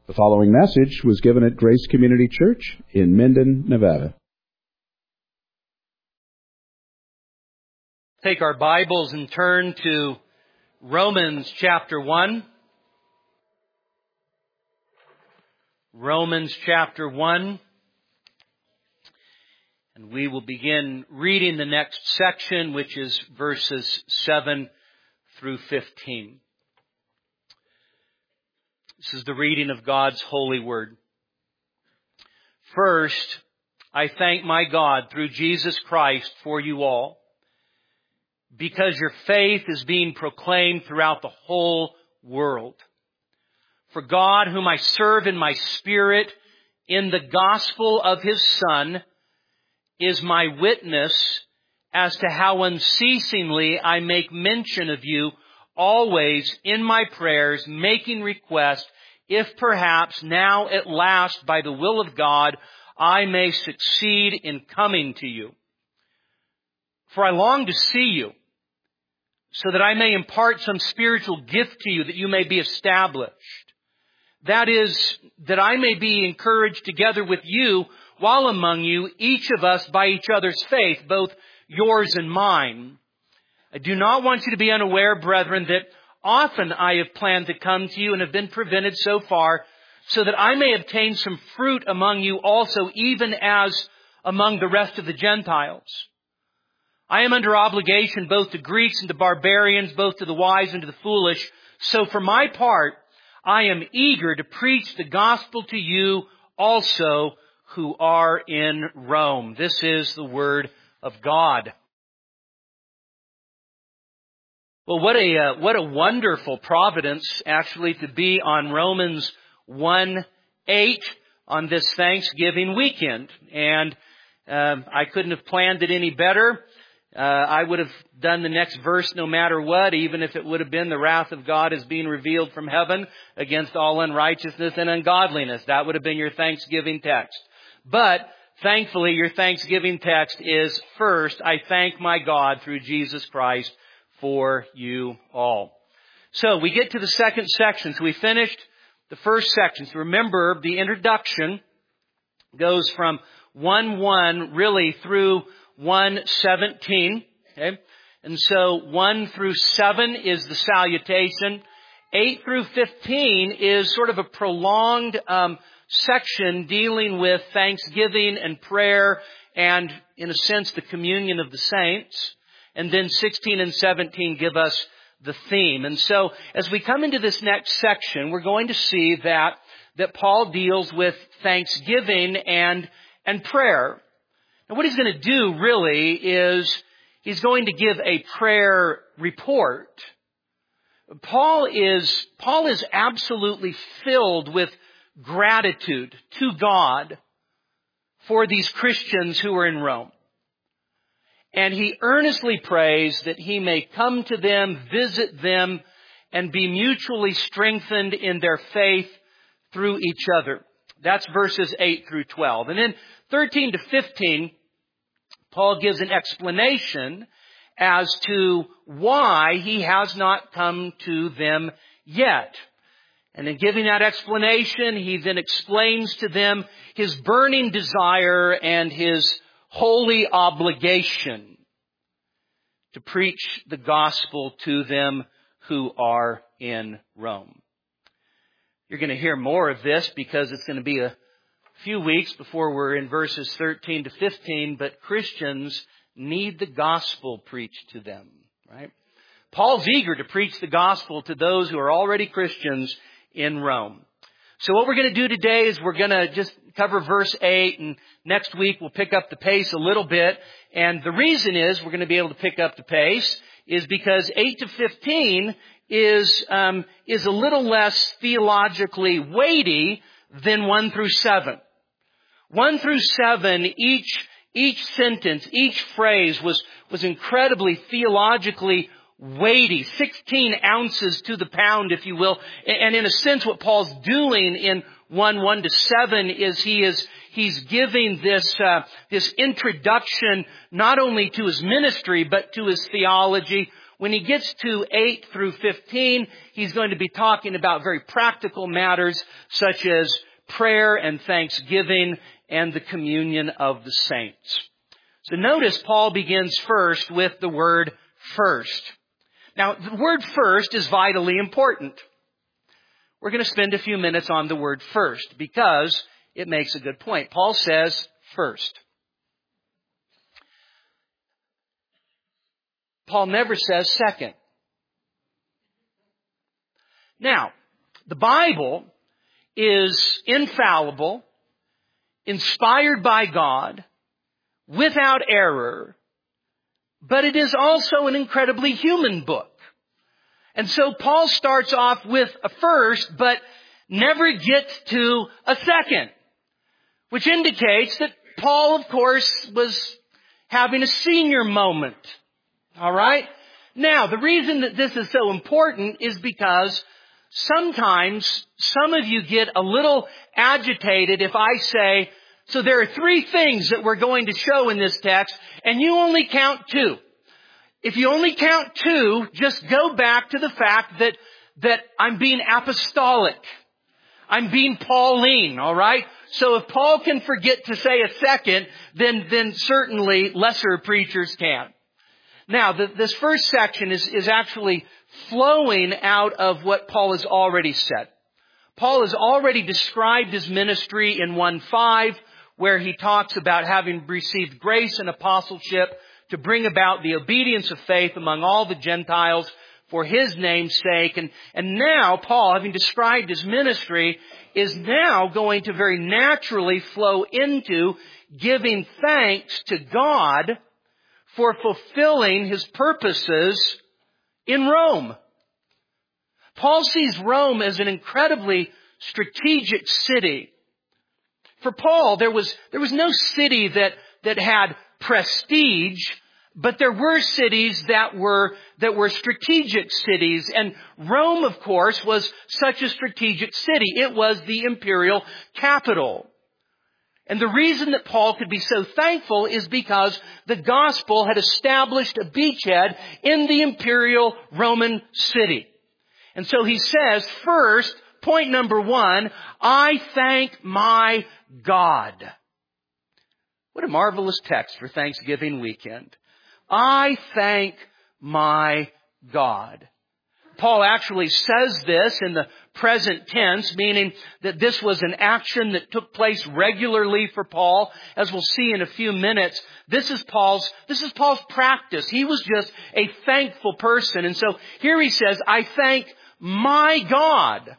The following message was given at Grace Community Church in Minden, Nevada. Take our Bibles and turn to Romans chapter 1. Romans chapter 1. And we will begin reading the next section, which is verses 7 through 15. This is the reading of God's holy word. First, I thank my God through Jesus Christ for you all, because your faith is being proclaimed throughout the whole world. For God, whom I serve in my spirit in the gospel of His Son, is my witness as to how unceasingly I make mention of you always in my prayers, making request, if perhaps now at last by the will of God, I may succeed in coming to you. For I long to see you, so that I may impart some spiritual gift to you, that you may be established. That is, that I may be encouraged together with you while among you, each of us by each other's faith, both yours and mine. I do not want you to be unaware, brethren, that often I have planned to come to you and have been prevented so far, so that I may obtain some fruit among you also, even as among the rest of the Gentiles. I am under obligation both to Greeks and to barbarians, both to the wise and to the foolish. So for my part, I am eager to preach the gospel to you also who are in Rome. This is the word of God. Well, what a wonderful providence, actually, to be on Romans 1:8 on this Thanksgiving weekend. And I couldn't have planned it any better. I would have done the next verse no matter what, even if it would have been the wrath of God is being revealed from heaven against all unrighteousness and ungodliness. That would have been your Thanksgiving text. But thankfully, your Thanksgiving text is, first, I thank my God through Jesus Christ for you all. So we get to the second section. So we finished the first section. So remember, the introduction goes from 1:1 really through 1:17. Okay? And so 1 through 7 is the salutation. 8 through 15 is sort of a prolonged section dealing with thanksgiving and prayer and, in a sense, the communion of the saints. And then 16 and 17 give us the theme. And so as we come into this next section, we're going to see that Paul deals with thanksgiving and prayer. And what he's going to do really is he's going to give a prayer report. Paul is absolutely filled with gratitude to God for these Christians who are in Rome. And he earnestly prays that he may come to them, visit them, and be mutually strengthened in their faith through each other. That's verses 8 through 12. And then 13 to 15, Paul gives an explanation as to why he has not come to them yet. And in giving that explanation, he then explains to them his burning desire and his holy obligation to preach the gospel to them who are in Rome. You're going to hear more of this because it's going to be a few weeks before we're in verses 13 to 15, but Christians need the gospel preached to them, right? Paul's eager to preach the gospel to those who are already Christians in Rome. So what we're going to do today is we're going to just cover verse 8, and next week we'll pick up the pace a little bit. And the reason is we're going to be able to pick up the pace is because 8 to 15 is a little less theologically weighty than 1 through 7. 1 through 7, each sentence, each phrase was incredibly theologically weighty, 16 ounces to the pound, if you will. And in a sense, what Paul's doing in 1 to 7 is he's giving this introduction not only to his ministry, but to his theology, When he gets to 8 through 15, he's going to be talking about very practical matters such as prayer and thanksgiving and the communion of the saints. So notice Paul begins first with the word first. Now, the word first is vitally important. We're going to spend a few minutes on the word first because it makes a good point. Paul says first. Paul never says second. Now, the Bible is infallible, inspired by God, without error, but it is also an incredibly human book. And so Paul starts off with a first, but never gets to a second, which indicates that Paul, of course, was having a senior moment. All right? Now, the reason that this is so important is because sometimes some of you get a little agitated if I say, so there are 3 things that we're going to show in this text, and you only count 2. If you only count 2, just go back to the fact that I'm being apostolic. I'm being Pauline, all right? So if Paul can forget to say a second, then certainly lesser preachers can. Now, this first section is actually flowing out of what Paul has already said. Paul has already described his ministry in 1:5, where he talks about having received grace and apostleship to bring about the obedience of faith among all the Gentiles for his name's sake. And now Paul, having described his ministry, is now going to very naturally flow into giving thanks to God for fulfilling his purposes in Rome. Paul sees Rome as an incredibly strategic city. For Paul, there was no city that had prestige, but there were cities that were strategic cities. And Rome, of course, was such a strategic city. It was the imperial capital. And the reason that Paul could be so thankful is because the gospel had established a beachhead in the imperial Roman city. And so he says, first, point number 1, I thank my God. What a marvelous text for Thanksgiving weekend. I thank my God. Paul actually says this in the present tense, meaning that this was an action that took place regularly for Paul. As we'll see in a few minutes, this is Paul's practice. He was just a thankful person. And so here he says, I thank my God.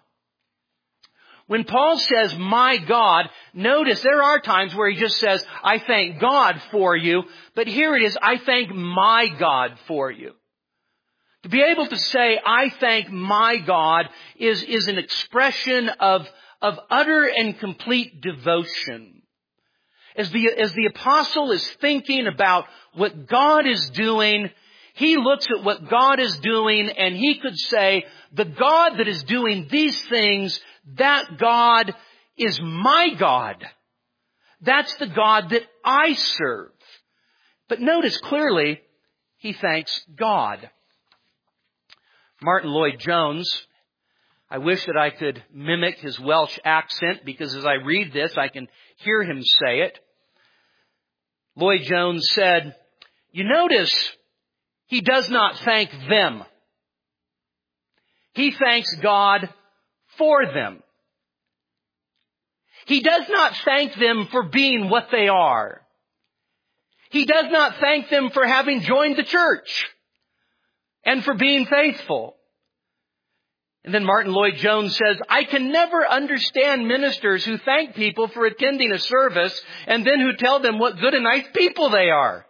When Paul says, my God, notice there are times where he just says, I thank God for you. But here it is, I thank my God for you. To be able to say, I thank my God is an expression of utter and complete devotion. As the apostle is thinking about what God is doing, he looks at what God is doing and he could say, the God that is doing these things, that God is my God. That's the God that I serve. But notice clearly, he thanks God. Martin Lloyd-Jones, I wish that I could mimic his Welsh accent because as I read this, I can hear him say it. Lloyd-Jones said, you notice he does not thank them. He thanks God for them. He does not thank them for being what they are. He does not thank them for having joined the church and for being faithful. And then Martin Lloyd-Jones says, I can never understand ministers who thank people for attending a service and then who tell them what good and nice people they are.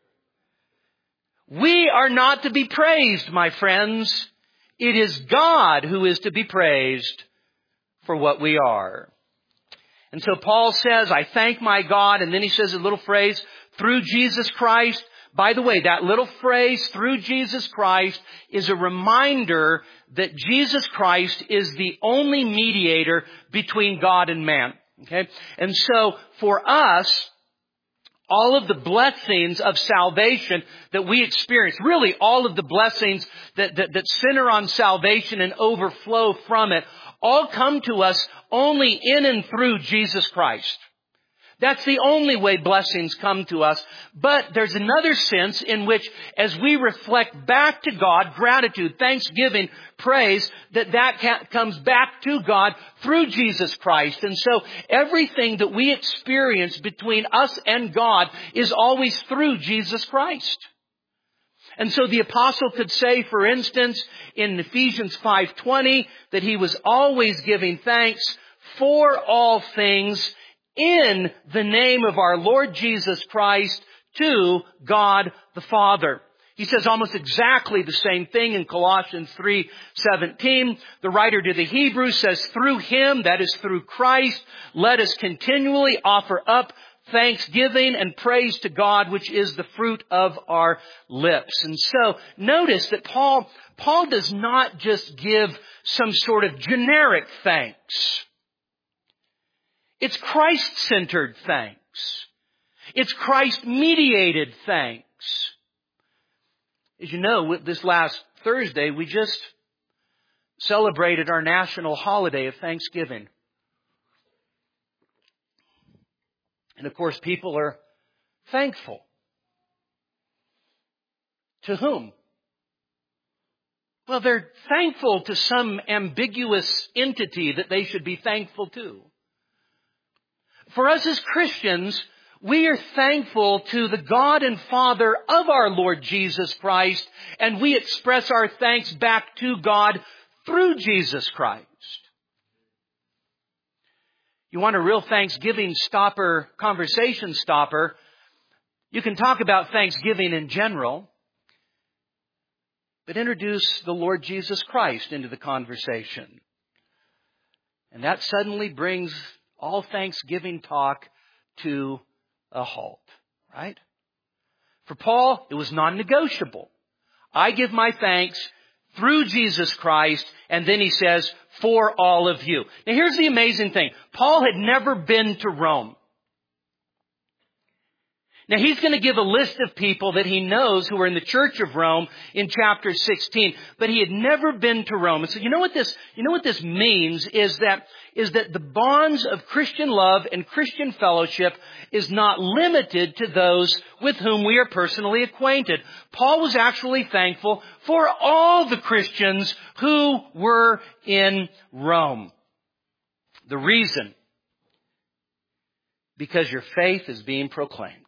We are not to be praised, my friends. It is God who is to be praised for what we are. And so Paul says, I thank my God. And then he says a little phrase, through Jesus Christ. By the way, that little phrase, through Jesus Christ, is a reminder that Jesus Christ is the only mediator between God and man. Okay? And so for us, all of the blessings of salvation that we experience, really all of the blessings that center on salvation and overflow from it, all come to us only in and through Jesus Christ. That's the only way blessings come to us. But there's another sense in which, as we reflect back to God, gratitude, thanksgiving, praise, that comes back to God through Jesus Christ. And so everything that we experience between us and God is always through Jesus Christ. And so the apostle could say, for instance, in Ephesians 5:20, that he was always giving thanks for all things in the name of our Lord Jesus Christ to God the Father. He says almost exactly the same thing in Colossians 3:17. The writer to the Hebrews says, through Him, that is through Christ, let us continually offer up thanksgiving and praise to God, which is the fruit of our lips. And so notice that Paul does not just give some sort of generic thanks. It's Christ-centered thanks. It's Christ-mediated thanks. As you know, this last Thursday, we just celebrated our national holiday of Thanksgiving. And of course, people are thankful. To whom? Well, they're thankful to some ambiguous entity that they should be thankful to. For us as Christians, we are thankful to the God and Father of our Lord Jesus Christ, and we express our thanks back to God through Jesus Christ. You want a real Thanksgiving stopper, conversation stopper, you can talk about Thanksgiving in general, but introduce the Lord Jesus Christ into the conversation. And that suddenly brings all Thanksgiving talk to a halt, right? For Paul, it was non-negotiable. I give my thanks through Jesus Christ, and then he says, for all of you. Now here's the amazing thing. Paul had never been to Rome. Now he's going to give a list of people that he knows who are in the church of Rome in chapter 16, but he had never been to Rome. And so you know what this means is that the bonds of Christian love and Christian fellowship is not limited to those with whom we are personally acquainted. Paul was actually thankful for all the Christians who were in Rome. The reason? Because your faith is being proclaimed.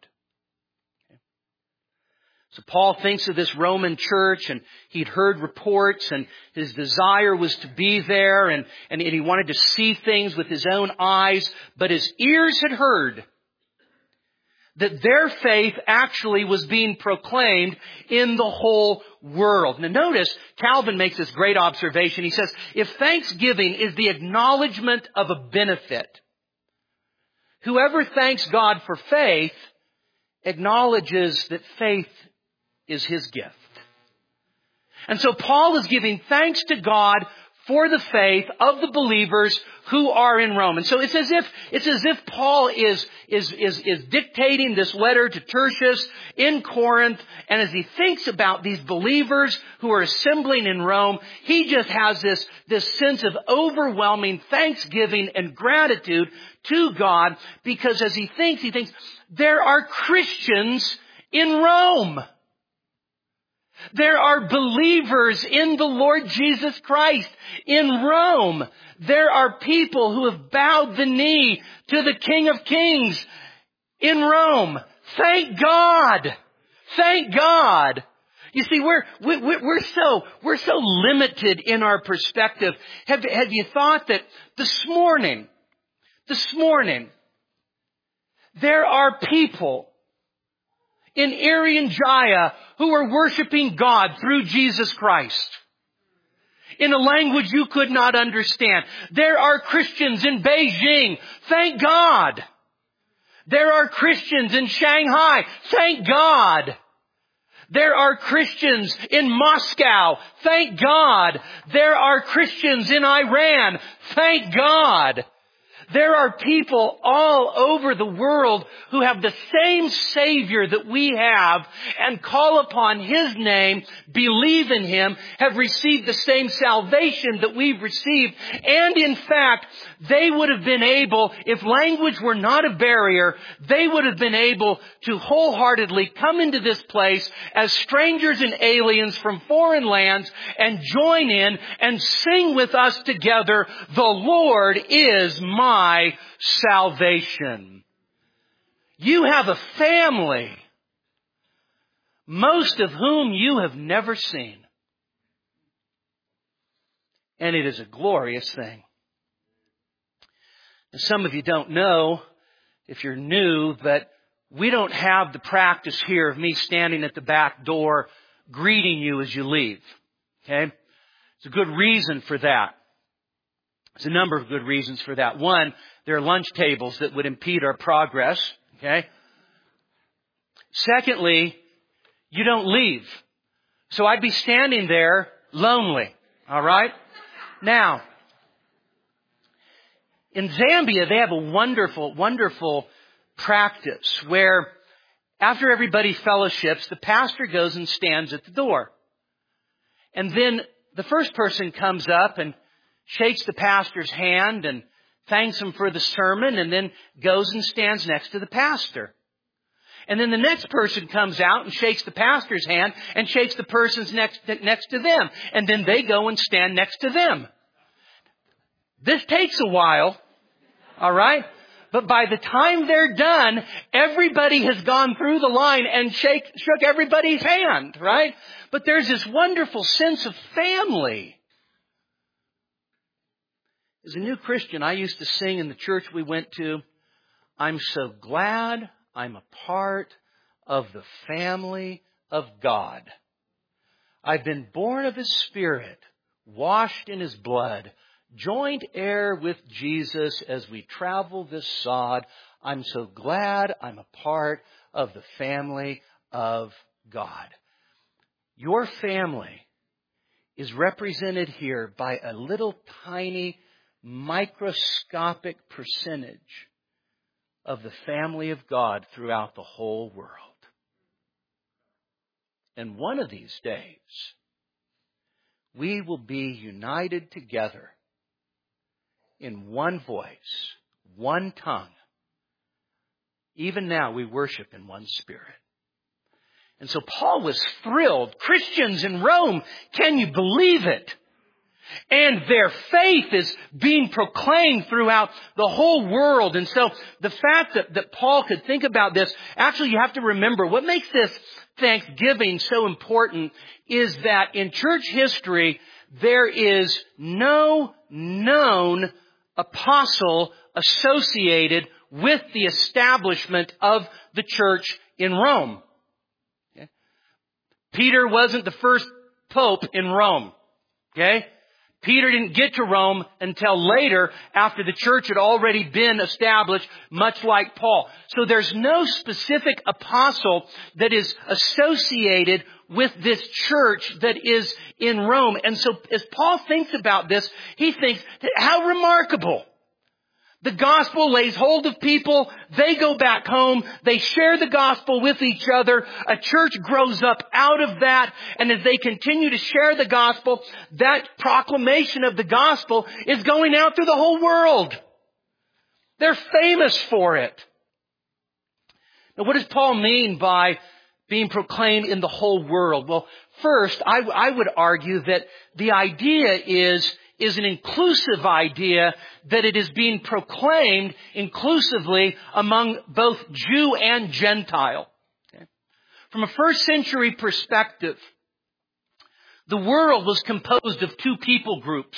So Paul thinks of this Roman church, and he'd heard reports, and his desire was to be there, and he wanted to see things with his own eyes, but his ears had heard that their faith actually was being proclaimed in the whole world. Now notice, Calvin makes this great observation. He says, if thanksgiving is the acknowledgement of a benefit, whoever thanks God for faith acknowledges that faith is his gift. And so Paul is giving thanks to God for the faith of the believers who are in Rome. And so it's as if Paul is dictating this letter to Tertius in Corinth, and as he thinks about these believers who are assembling in Rome, he just has this sense of overwhelming thanksgiving and gratitude to God, because as he thinks, there are Christians in Rome. There are believers in the Lord Jesus Christ in Rome. There are people who have bowed the knee to the King of Kings in Rome. Thank God. Thank God. You see, we're so limited in our perspective. Have you thought that this morning, there are people in Irian Jaya who are worshiping God through Jesus Christ in a language you could not understand. There are Christians in Beijing. Thank God. There are Christians in Shanghai. Thank God. There are Christians in Moscow. Thank God. There are Christians in Iran. Thank God. There are people all over the world who have the same Savior that we have and call upon His name, believe in Him, have received the same salvation that we've received. And in fact, they would have been able, if language were not a barrier, they would have been able to wholeheartedly come into this place as strangers and aliens from foreign lands and join in and sing with us together, "The Lord is my salvation." You have a family, most of whom you have never seen. And it is a glorious thing. And some of you don't know, if you're new, that we don't have the practice here of me standing at the back door greeting you as you leave. Okay? There's a good reason for that. There's a number of good reasons for that. One, there are lunch tables that would impede our progress. Okay? Secondly, you don't leave. So I'd be standing there lonely. All right? Now, in Zambia, they have a wonderful, wonderful practice where after everybody fellowships, the pastor goes and stands at the door. And then the first person comes up and shakes the pastor's hand and thanks him for the sermon, and then goes and stands next to the pastor. And then the next person comes out and shakes the pastor's hand and shakes the person's next to them. And then they go and stand next to them. This takes a while, all right? But by the time they're done, everybody has gone through the line and shook everybody's hand, right? But there's this wonderful sense of family. As a new Christian, I used to sing in the church we went to, "I'm so glad I'm a part of the family of God. I've been born of His Spirit, washed in His blood, joint heir with Jesus as we travel this sod. I'm so glad I'm a part of the family of God." Your family is represented here by a little tiny microscopic percentage of the family of God throughout the whole world. And one of these days, we will be united together in one voice, one tongue. Even now we worship in one spirit. And so Paul was thrilled. Christians in Rome, can you believe it? And their faith is being proclaimed throughout the whole world. And so the fact that Paul could think about this, actually you have to remember what makes this Thanksgiving so important is that in church history, there is no known apostle associated with the establishment of the church in Rome. Okay? Peter wasn't the first pope in Rome. Okay? Peter didn't get to Rome until later, after the church had already been established, much like Paul. So there's no specific apostle that is associated with this church that is in Rome. And so as Paul thinks about this, he thinks, how remarkable. The gospel lays hold of people. They go back home. They share the gospel with each other. A church grows up out of that. And as they continue to share the gospel, that proclamation of the gospel is going out through the whole world. They're famous for it. Now, what does Paul mean by being proclaimed in the whole world? Well, first, I would argue that the idea is an inclusive idea, that it is being proclaimed inclusively among both Jew and Gentile. Okay? From a first century perspective, the world was composed of two people groups,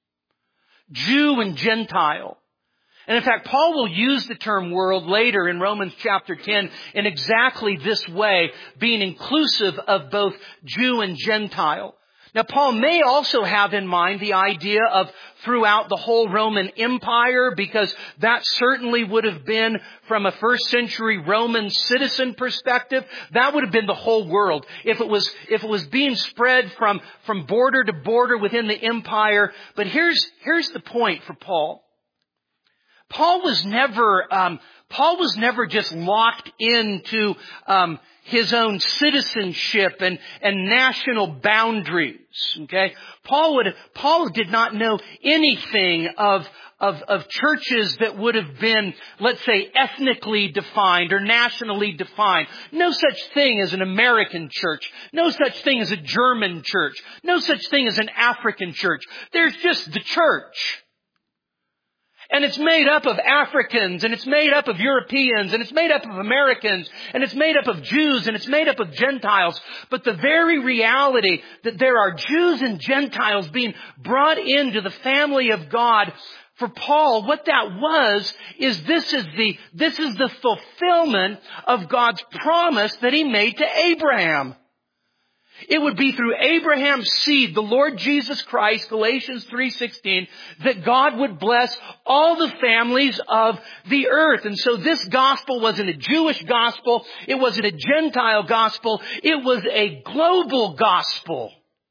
Jew and Gentile. And in fact, Paul will use the term world later in Romans chapter 10 in exactly this way, being inclusive of both Jew and Gentile. Now, Paul may also have in mind the idea of throughout the whole Roman Empire, because that certainly would have been, from a first century Roman citizen perspective, that would have been the whole world. If it was being spread from border to border within the empire. But here's the point for Paul. Paul was never just locked into his own citizenship and national boundaries. Okay, Paul did not know anything of churches that would have been, let's say, ethnically defined or nationally defined. No such thing as an American church. No such thing as a German church. No such thing as an African church. There's just the church. And it's made up of Africans, and it's made up of Europeans, and it's made up of Americans, and it's made up of Jews, and it's made up of Gentiles. But the very reality that there are Jews and Gentiles being brought into the family of God, for Paul, what that is this is the fulfillment of God's promise that He made to Abraham. It would be through Abraham's seed, the Lord Jesus Christ, Galatians 3:16, that God would bless all the families of the earth. And so this gospel wasn't a Jewish gospel. It wasn't a Gentile gospel. It was a global gospel.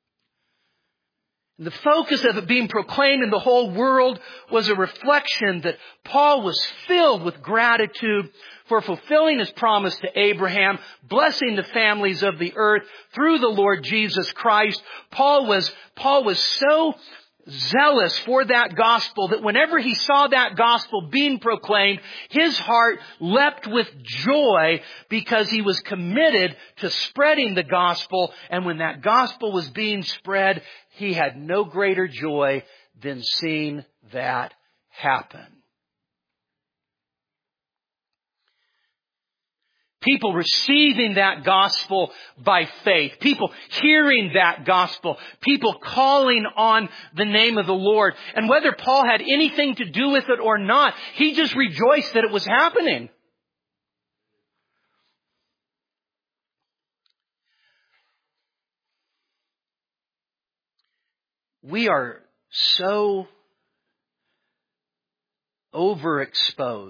The focus of it being proclaimed in the whole world was a reflection that Paul was filled with gratitude for fulfilling his promise to Abraham, blessing the families of the earth through the Lord Jesus Christ. Paul was so zealous for that gospel that whenever he saw that gospel being proclaimed, his heart leapt with joy because he was committed to spreading the gospel. And when that gospel was being spread, he had no greater joy than seeing that happen. People receiving that gospel by faith. People hearing that gospel. People calling on the name of the Lord. And whether Paul had anything to do with it or not, he just rejoiced that it was happening. We are so overexposed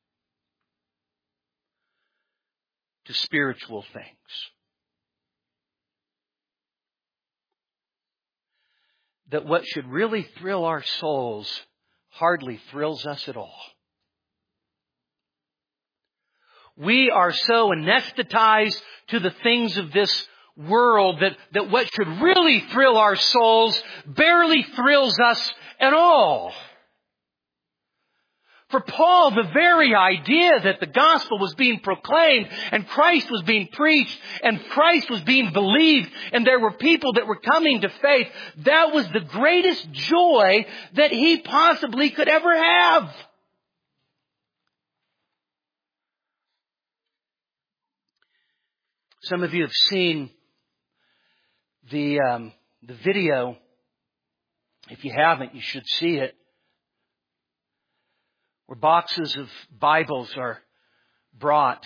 to spiritual things that what should really thrill our souls hardly thrills us at all. We are so anesthetized to the things of this world that what should really thrill our souls barely thrills us at all. For Paul, the very idea that the gospel was being proclaimed and Christ was being preached and Christ was being believed and there were people that were coming to faith, that was the greatest joy that he possibly could ever have. Some of you have seen the video. If you haven't, you should see it. Where boxes of Bibles are brought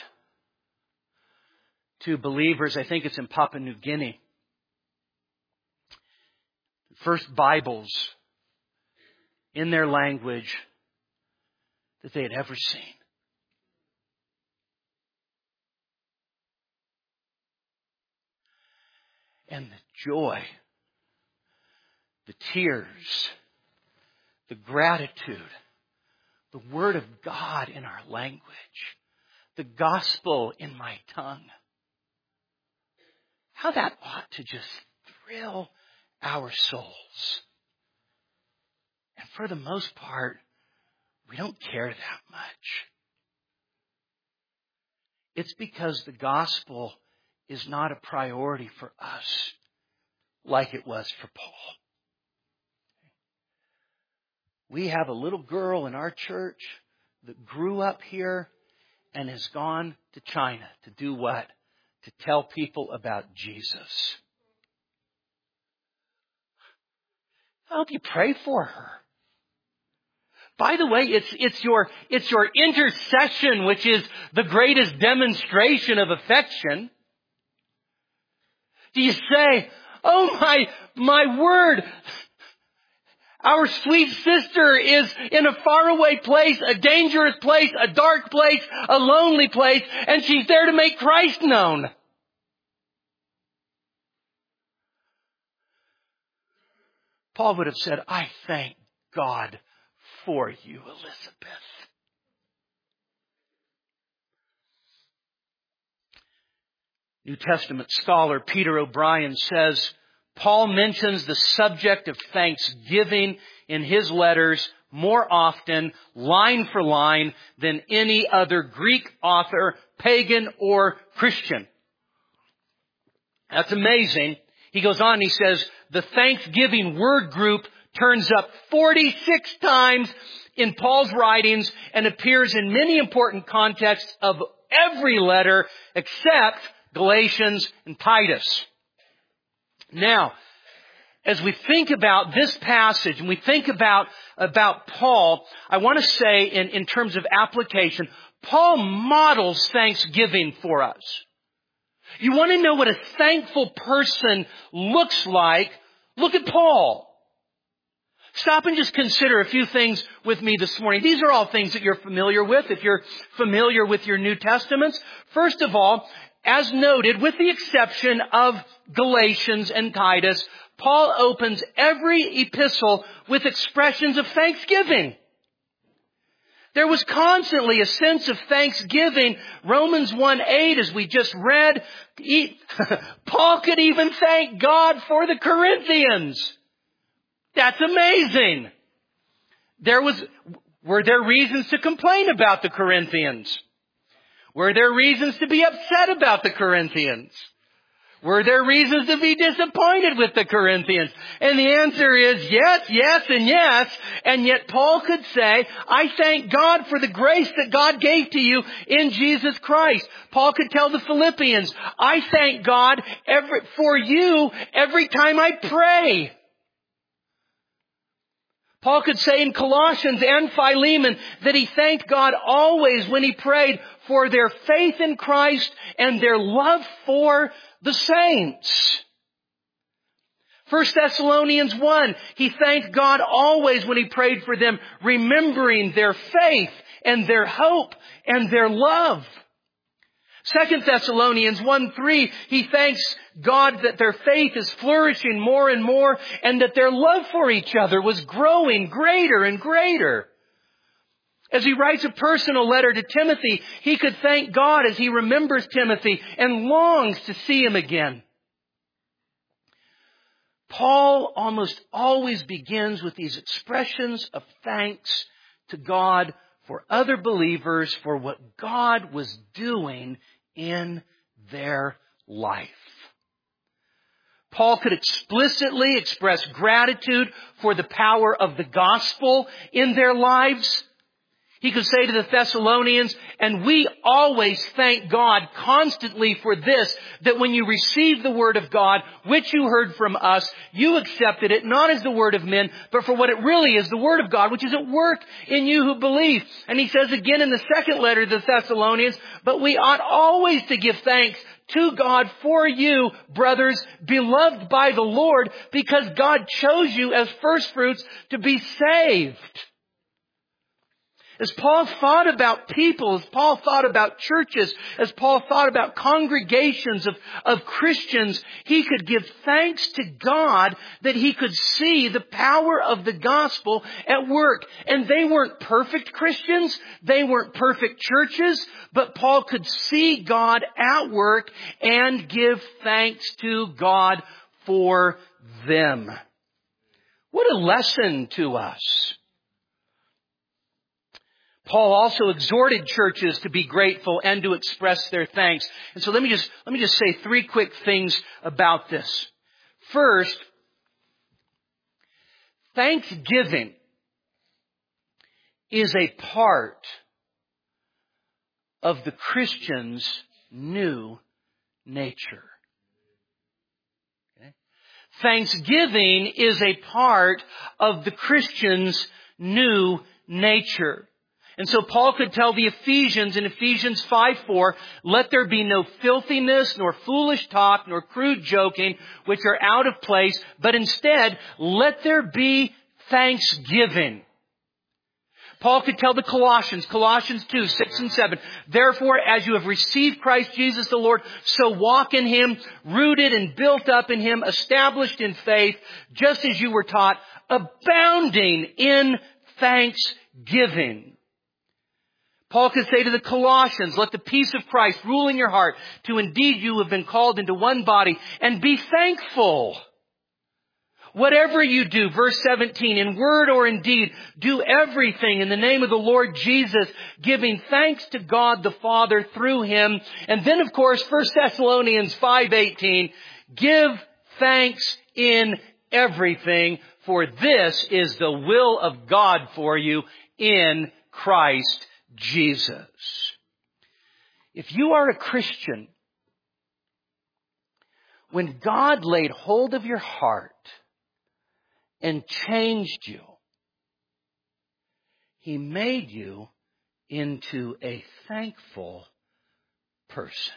to believers. I think it's in Papua New Guinea. First Bibles in their language that they had ever seen. And the joy, the tears, the gratitude, the Word of God in our language, the gospel in my tongue. How that ought to just thrill our souls. And for the most part, we don't care that much. It's because the gospel is not a priority for us like it was for Paul. We have a little girl in our church that grew up here and has gone to China to do what? To tell people about Jesus. I hope you pray for her. By the way, it's your intercession which is the greatest demonstration of affection. Do you say, oh my word, our sweet sister is in a faraway place, a dangerous place, a dark place, a lonely place, and she's there to make Christ known. Paul would have said, I thank God for you, Elizabeth. New Testament scholar Peter O'Brien says, Paul mentions the subject of thanksgiving in his letters more often, line for line, than any other Greek author, pagan or Christian. That's amazing. He goes on, he says, the thanksgiving word group turns up 46 times in Paul's writings and appears in many important contexts of every letter except Galatians and Titus. Now, as we think about this passage and we think about Paul, I want to say in terms of application, Paul models thanksgiving for us. You want to know what a thankful person looks like? Look at Paul. Stop and just consider a few things with me this morning. These are all things that you're familiar with if you're familiar with your New Testaments. First of all, as noted, with the exception of Galatians and Titus, Paul opens every epistle with expressions of thanksgiving. There was constantly a sense of thanksgiving. Romans 1:8, as we just read, Paul could even thank God for the Corinthians. That's amazing. Were there reasons to complain about the Corinthians? Were there reasons to be upset about the Corinthians? Were there reasons to be disappointed with the Corinthians? And the answer is yes, yes, and yes. And yet Paul could say, I thank God for the grace that God gave to you in Jesus Christ. Paul could tell the Philippians, I thank God for you every time I pray. Paul could say in Colossians and Philemon that he thanked God always when he prayed for their faith in Christ and their love for the saints. 1 Thessalonians 1, he thanked God always when he prayed for them, remembering their faith and their hope and their love. 2 Thessalonians 1:3, he thanks God that their faith is flourishing more and more and that their love for each other was growing greater and greater. As he writes a personal letter to Timothy, he could thank God as he remembers Timothy and longs to see him again. Paul almost always begins with these expressions of thanks to God for other believers for what God was doing in their life. Paul could explicitly express gratitude for the power of the gospel in their lives. He could say to the Thessalonians, and we always thank God constantly for this, that when you received the word of God, which you heard from us, you accepted it not as the word of men, but for what it really is, the word of God, which is at work in you who believe. And he says again in the second letter to the Thessalonians, but we ought always to give thanks to God for you, brothers, beloved by the Lord, because God chose you as firstfruits to be saved. As Paul thought about people, as Paul thought about churches, as Paul thought about congregations of Christians, he could give thanks to God that he could see the power of the gospel at work. And they weren't perfect Christians. They weren't perfect churches. But Paul could see God at work and give thanks to God for them. What a lesson to us. Paul also exhorted churches to be grateful and to express their thanks. And so let me just say three quick things about this. First, thanksgiving is a part of the Christian's new nature. Okay? Thanksgiving is a part of the Christian's new nature. And so Paul could tell the Ephesians in Ephesians 5:4, let there be no filthiness, nor foolish talk, nor crude joking, which are out of place, but instead, let there be thanksgiving. Paul could tell the Colossians 2:6-7, therefore, as you have received Christ Jesus the Lord, so walk in Him, rooted and built up in Him, established in faith, just as you were taught, abounding in thanksgiving. Paul could say to the Colossians, let the peace of Christ rule in your heart, to indeed you have been called into one body, and be thankful. Whatever you do, verse 17, in word or in deed, do everything in the name of the Lord Jesus, giving thanks to God the Father through Him. And then, of course, 1 Thessalonians 5:18, give thanks in everything, for this is the will of God for you in Christ Jesus. If you are a Christian, when God laid hold of your heart and changed you, He made you into a thankful person.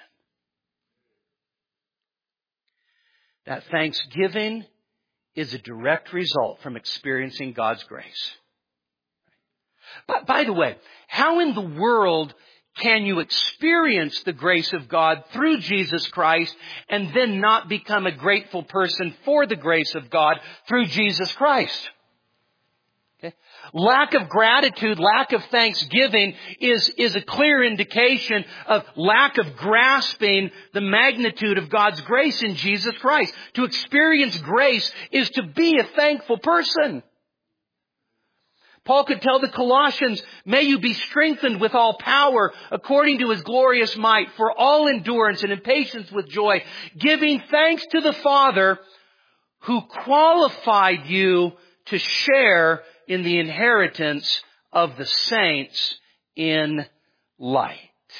That thanksgiving is a direct result from experiencing God's grace. But by the way, how in the world can you experience the grace of God through Jesus Christ and then not become a grateful person for the grace of God through Jesus Christ? Okay. Lack of gratitude, lack of thanksgiving is a clear indication of lack of grasping the magnitude of God's grace in Jesus Christ. To experience grace is to be a thankful person. Paul could tell the Colossians, may you be strengthened with all power according to His glorious might for all endurance and patience with joy, giving thanks to the Father who qualified you to share in the inheritance of the saints in light.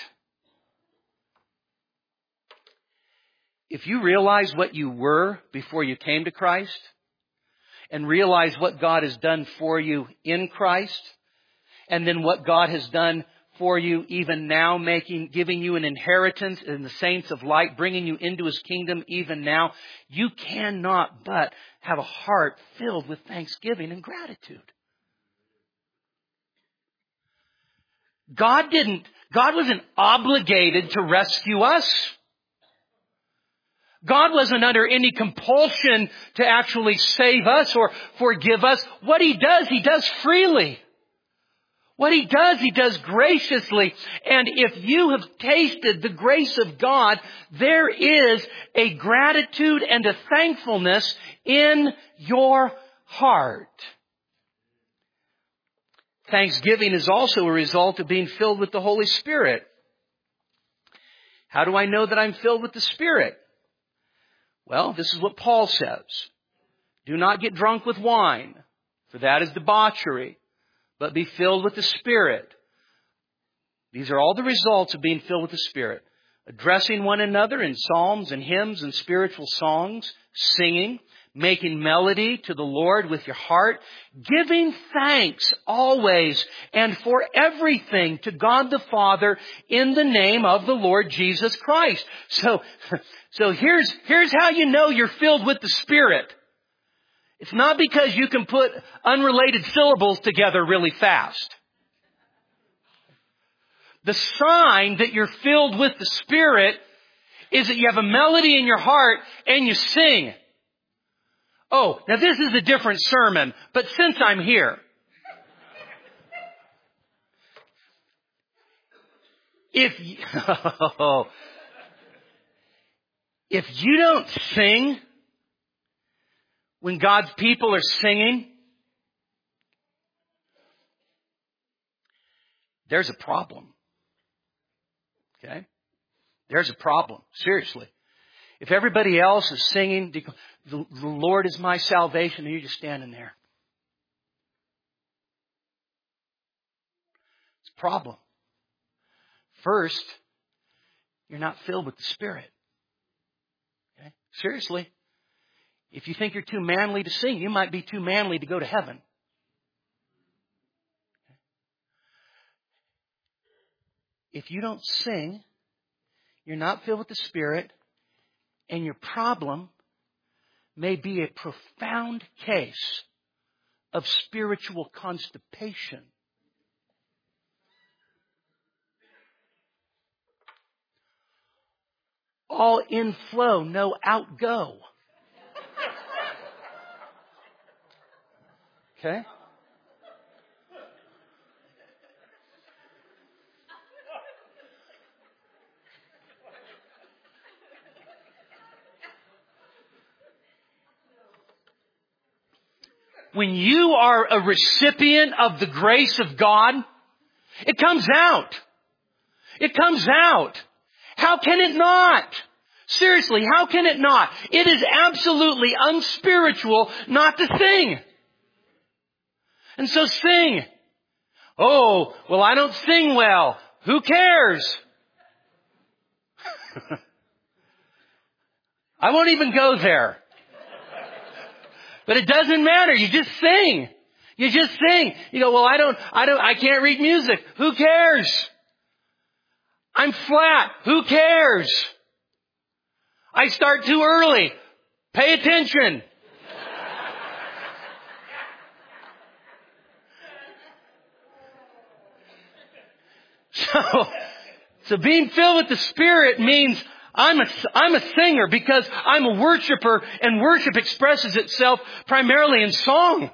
If you realize what you were before you came to Christ, and realize what God has done for you in Christ, and then what God has done for you even now, giving you an inheritance in the saints of light, bringing you into His kingdom even now, you cannot but have a heart filled with thanksgiving and gratitude. God wasn't obligated to rescue us. God wasn't under any compulsion to actually save us or forgive us. What He does freely. What He does graciously. And if you have tasted the grace of God, there is a gratitude and a thankfulness in your heart. Thanksgiving is also a result of being filled with the Holy Spirit. How do I know that I'm filled with the Spirit? Well, this is what Paul says. Do not get drunk with wine, for that is debauchery, but be filled with the Spirit. These are all the results of being filled with the Spirit. Addressing one another in psalms and hymns and spiritual songs, singing, making melody to the Lord with your heart, giving thanks always and for everything to God the Father in the name of the Lord Jesus Christ. So here's how you know you're filled with the Spirit. It's not because you can put unrelated syllables together really fast. The sign that you're filled with the Spirit is that you have a melody in your heart and you sing. Oh, now this is a different sermon, but since I'm here, if you don't sing when God's people are singing, there's a problem. Okay? There's a problem. Seriously. If everybody else is singing, the Lord is my salvation, and you're just standing there. It's a problem. First, you're not filled with the Spirit. Okay? Seriously. If you think you're too manly to sing, you might be too manly to go to heaven. If you don't sing, you're not filled with the Spirit, and your problem may be a profound case of spiritual constipation. All inflow, no outgo. Okay? when you are a recipient of the grace of God, it comes out. It comes out. How can it not? Seriously, how can it not? It is absolutely unspiritual not to sing. And so sing. Oh, well, I don't sing well. Who cares? I won't even go there. But it doesn't matter. You just sing. You just sing. You go, well, I can't read music. Who cares? I'm flat. Who cares? I start too early. Pay attention. So being filled with the Spirit means I'm a singer because I'm a worshiper, and worship expresses itself primarily in song.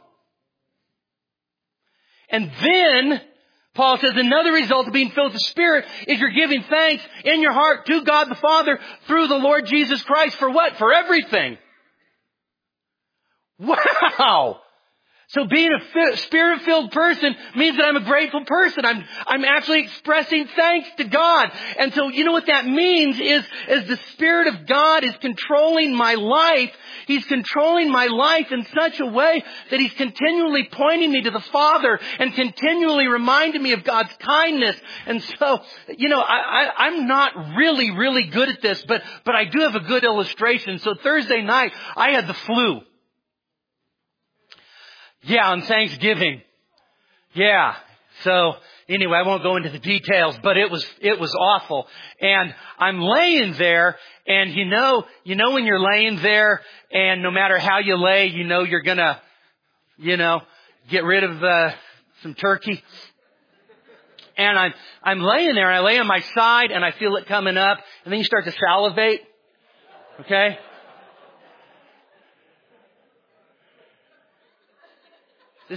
And then, Paul says, another result of being filled with the Spirit is you're giving thanks in your heart to God the Father through the Lord Jesus Christ. For what? For everything. Wow! So being a Spirit-filled person means that I'm a grateful person. I'm actually expressing thanks to God. And so you know what that means is as the Spirit of God is controlling my life, He's controlling my life in such a way that He's continually pointing me to the Father and continually reminding me of God's kindness. And so, I'm not really good at this, but I do have a good illustration. So Thursday night, I had the flu. Yeah, on Thanksgiving. Yeah. So anyway, I won't go into the details, but it was awful. And I'm laying there, and you know when you're laying there, and no matter how you lay, you're gonna, get rid of some turkey. And I'm laying there, and I lay on my side, and I feel it coming up, and then you start to salivate. Okay? This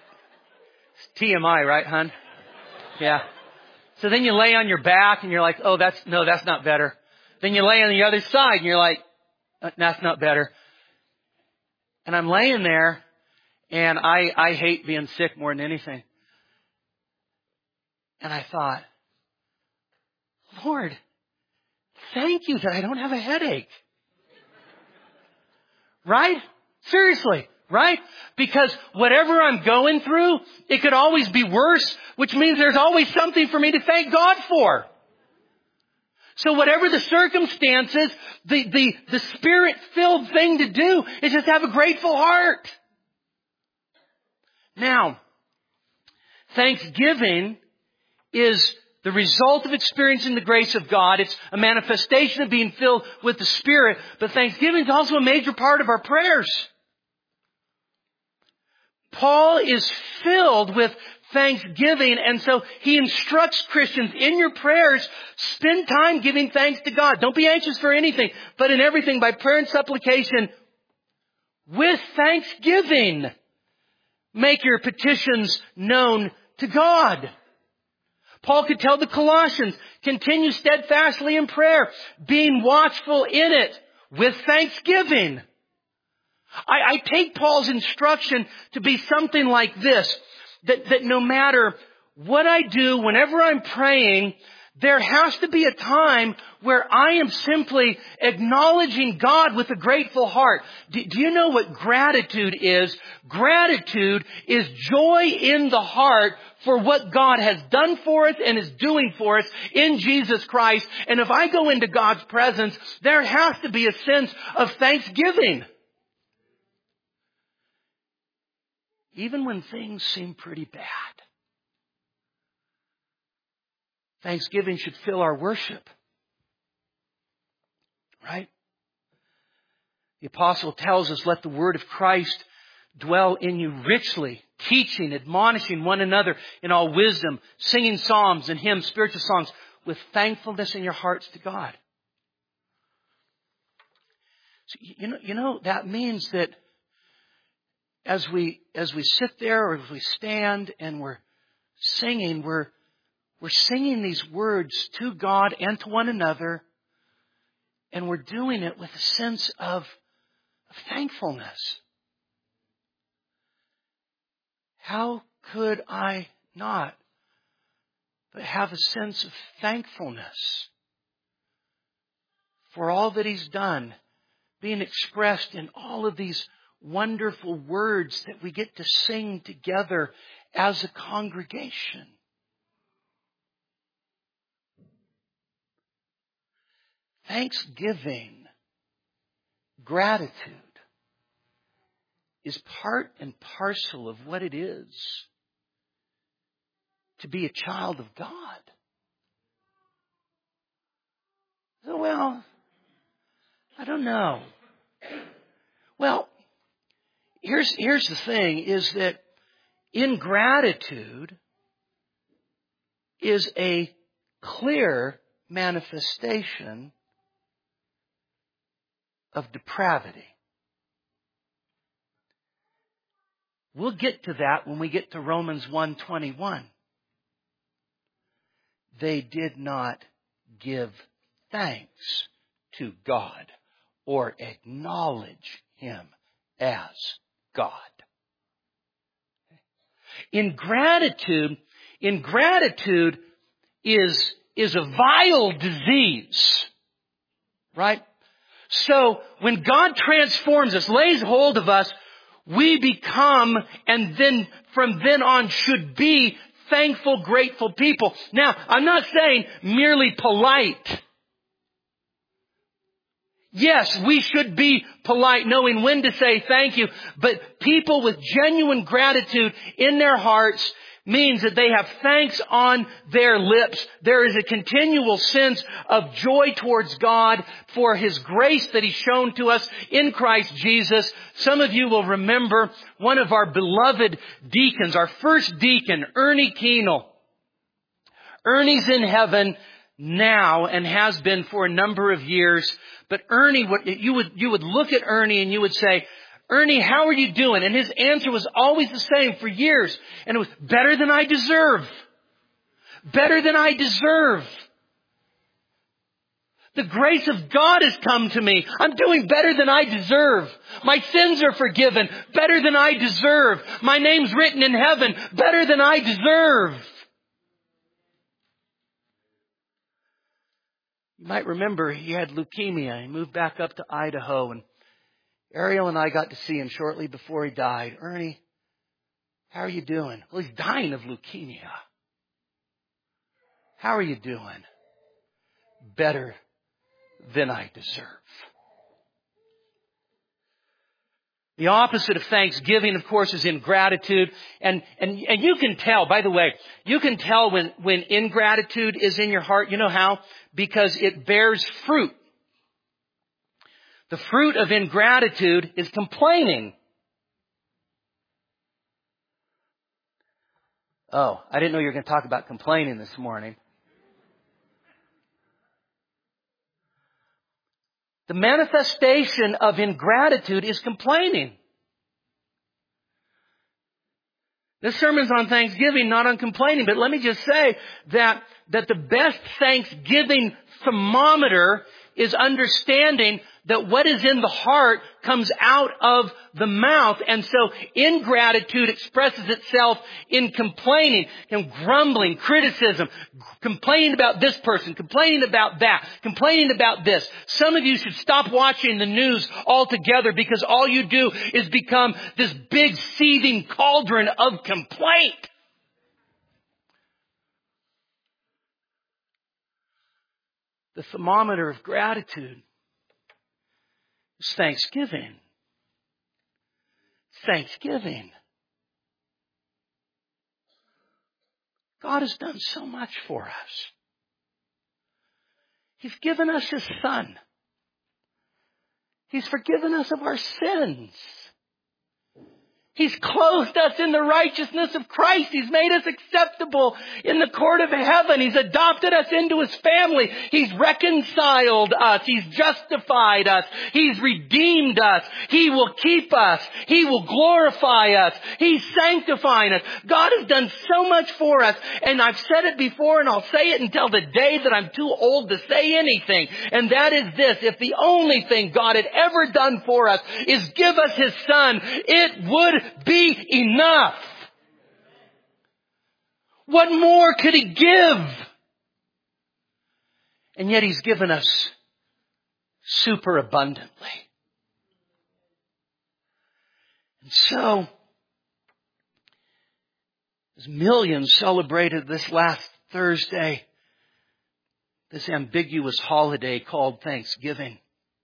TMI, right, hon? Yeah. So then you lay on your back and you're like, oh, that's not better. Then you lay on the other side and you're like, that's not better. And I'm laying there, and I hate being sick more than anything. And I thought, Lord, thank you that I don't have a headache. Right? Seriously. Right? Because whatever I'm going through, it could always be worse, which means there's always something for me to thank God for. So whatever the circumstances, the Spirit-filled thing to do is just have a grateful heart. Now, thanksgiving is the result of experiencing the grace of God. It's a manifestation of being filled with the Spirit, but thanksgiving is also a major part of our prayers. Paul is filled with thanksgiving, and so he instructs Christians, in your prayers, spend time giving thanks to God. Don't be anxious for anything, but in everything, by prayer and supplication, with thanksgiving, make your petitions known to God. Paul could tell the Colossians, continue steadfastly in prayer, being watchful in it, with thanksgiving. I take Paul's instruction to be something like this, that no matter what I do, whenever I'm praying, there has to be a time where I am simply acknowledging God with a grateful heart. Do you know what gratitude is? Gratitude is joy in the heart for what God has done for us and is doing for us in Jesus Christ. And if I go into God's presence, there has to be a sense of thanksgiving. Even when things seem pretty bad. Thanksgiving should fill our worship. Right? The apostle tells us, let the word of Christ dwell in you richly, teaching, admonishing one another in all wisdom, singing psalms and hymns, spiritual songs, with thankfulness in your hearts to God. So, you know, that means that as we sit there or as we stand and we're singing, we're singing these words to God and to one another, and we're doing it with a sense of thankfulness. how could I not but have a sense of thankfulness for all that He's done, being expressed in all of these wonderful words that we get to sing together as a congregation. Thanksgiving, gratitude, is part and parcel of what it is to be a child of God. Well, I don't know. Well, here's the thing, is that ingratitude is a clear manifestation of depravity. We'll get to that when we get to Romans 1:21. They did not give thanks to God or acknowledge Him as God. Ingratitude is a vile disease, right? So when God transforms us, lays hold of us, we become, and then from then on should be, thankful, grateful people. Now, I'm not saying merely polite. Yes, we should be polite, knowing when to say thank you, but people with genuine gratitude in their hearts means that they have thanks on their lips. There is a continual sense of joy towards God for His grace that He's shown to us in Christ Jesus. Some of you will remember one of our beloved deacons, our first deacon, Ernie Keenel. Ernie's in heaven now and has been for a number of years. But Ernie, you would look at Ernie and you would say, Ernie, how are you doing? And his answer was always the same for years. And it was, better than I deserve. Better than I deserve. The grace of God has come to me. I'm doing better than I deserve. My sins are forgiven. Better than I deserve. My name's written in heaven. Better than I deserve. You might remember he had leukemia. He moved back up to Idaho, and Ariel and I got to see him shortly before he died. Ernie, how are you doing? Well, he's dying of leukemia. How are you doing? Better than I deserve. The opposite of thanksgiving, of course, is ingratitude. And you can tell, by the way, you can tell when ingratitude is in your heart. You know how? Because it bears fruit. The fruit of ingratitude is complaining. Oh, I didn't know you were going to talk about complaining this morning. The manifestation of ingratitude is complaining. This sermon's on Thanksgiving, not on complaining. But let me just say that the best Thanksgiving thermometer is understanding that what is in the heart comes out of the mouth. And so ingratitude expresses itself in complaining and grumbling, criticism, complaining about this person, complaining about that, complaining about this. Some of you should stop watching the news altogether, because all you do is become this big seething cauldron of complaint. The thermometer of gratitude is thanksgiving. Thanksgiving. God has done so much for us. He's given us His Son. He's forgiven us of our sins. He's clothed us in the righteousness of Christ. He's made us acceptable in the court of heaven. He's adopted us into His family. He's reconciled us. He's justified us. He's redeemed us. He will keep us. He will glorify us. He's sanctifying us. God has done so much for us. And I've said it before, and I'll say it until the day that I'm too old to say anything. And that is this: if the only thing God had ever done for us is give us His Son, it would be enough. What more could He give? And yet He's given us super abundantly. And so, as millions celebrated this last Thursday, this ambiguous holiday called Thanksgiving,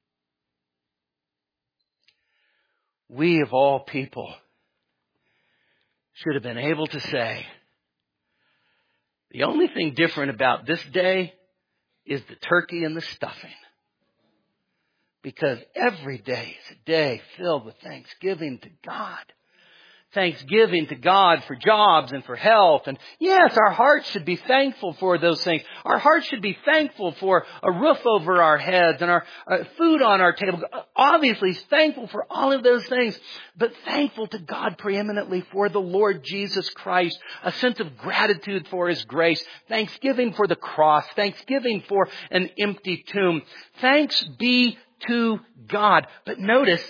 we of all people should have been able to say, the only thing different about this day is the turkey and the stuffing. Because every day is a day filled with thanksgiving to God. Thanksgiving to God for jobs and for health. And yes, our hearts should be thankful for those things. Our hearts should be thankful for a roof over our heads and our food on our table. Obviously thankful for all of those things, but thankful to God preeminently for the Lord Jesus Christ. A sense of gratitude for His grace. Thanksgiving for the cross. Thanksgiving for an empty tomb. Thanks be to God. But notice.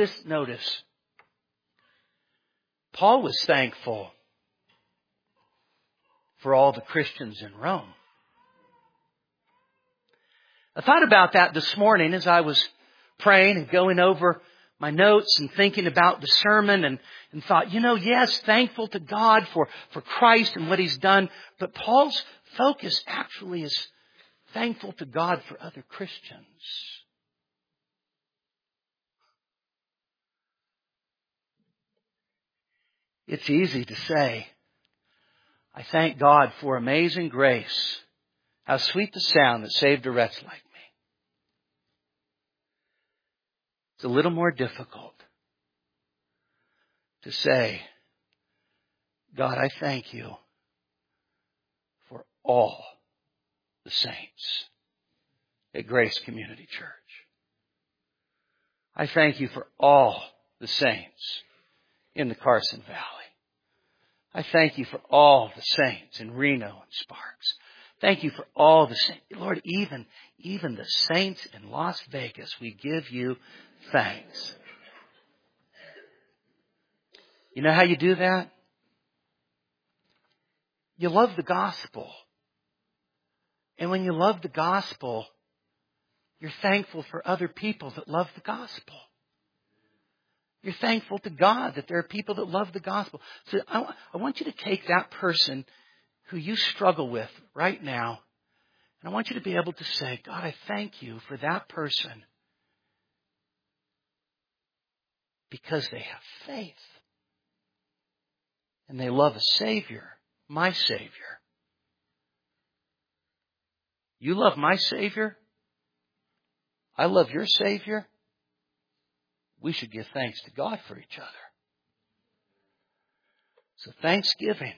Paul was thankful for all the Christians in Rome. I thought about that this morning as I was praying and going over my notes and thinking about the sermon and thought, yes, thankful to God for Christ and what He's done. But Paul's focus actually is thankful to God for other Christians. It's easy to say, I thank God for amazing grace. How sweet the sound that saved a wretch like me. It's a little more difficult to say, God, I thank You for all the saints at Grace Community Church. I thank You for all the saints in the Carson Valley. I thank You for all the saints in Reno and Sparks. Thank You for all the saints. Lord, even the saints in Las Vegas, we give You thanks. You know how you do that? You love the gospel. And when you love the gospel, you're thankful for other people that love the gospel. You're thankful to God that there are people that love the gospel. So I want you to take that person who you struggle with right now, and I want you to be able to say, God, I thank You for that person because they have faith. And they love a Savior, my Savior. You love my Savior? I love your Savior? We should give thanks to God for each other. So Thanksgiving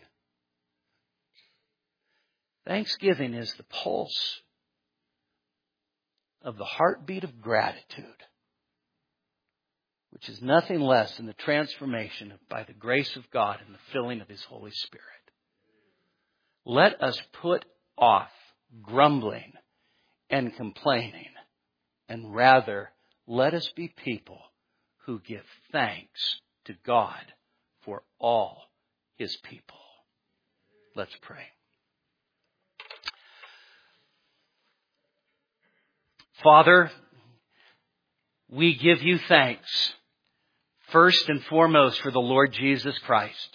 is the pulse of the heartbeat of gratitude, which is nothing less than the transformation by the grace of God and the filling of His Holy Spirit. Let us put off grumbling and complaining, and rather let us be people who give thanks to God for all His people. Let's pray. Father, we give You thanks first and foremost for the Lord Jesus Christ.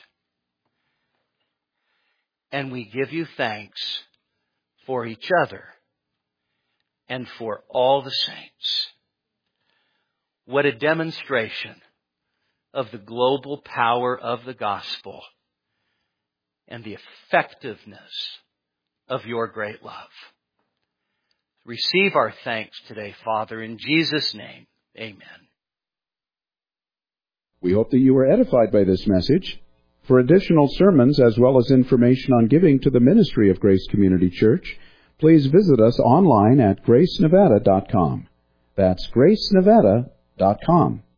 And we give You thanks for each other and for all the saints. What a demonstration of the global power of the gospel and the effectiveness of Your great love. Receive our thanks today, Father, in Jesus' name. Amen. We hope that you were edified by this message. For additional sermons as well as information on giving to the ministry of Grace Community Church, please visit us online at gracenevada.com. That's gracenevada.com.